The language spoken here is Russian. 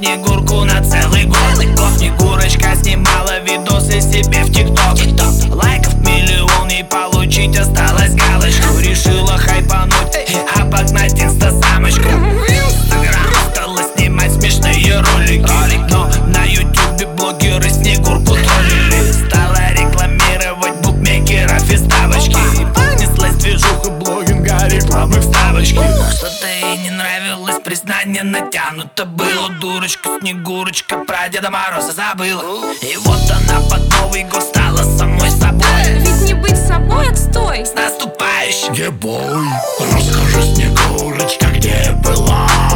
Снегурку на целый год. Снегурочка снимала видосы себе в ТикТок. Лайков миллион ей получить осталось галочку. Решила хайпануть и обогнать инстасамочку. В Инстаграм стала снимать смешные ролики, но на Ютубе блогеры Снегурку троллили. Стала рекламировать букмекеров и ставочки. И понеслась движуха блогинга, рекламы вставочки. Что-то ей не нравилось, признание натянуто было. Дурочка Снегурочка про Деда Мороза забыла. И вот она под Новый год стала самой собой. Ведь не быть собой, отстой. С наступающим! Ебой, расскажи, Снегурочка, где была?